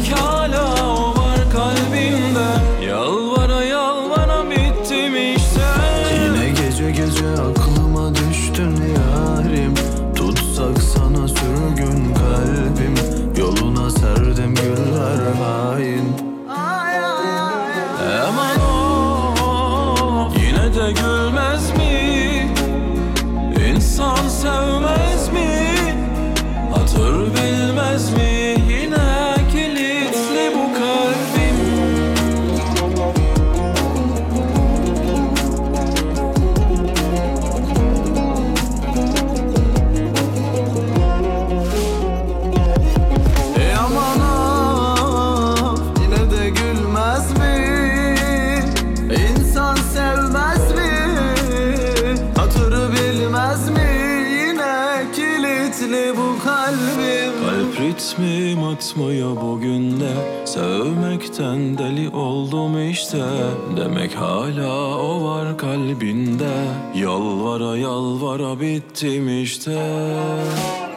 Demek hala o var kalbinde. Yalvara yalvara bittim işte. Yine gece gece aklıma düştün yarim. Tutsak sana sürgün kalbim. Yoluna serdim güller hain. Aman o yine de gülmez mi? İnsan sevmez mi? Hatır bilmez mi? Yine kilitli bu kalbim. Aman ah, yine de gülmez mi? İnsan sevmez mi? Hatırı bilmez mi? Yine kilitli bu kalbim. Kalp ritmim atmıyor bugün de. Sevmekten deli oldum işte. Demek hala o var kalbinde. Yalvara yalvara bittim işte.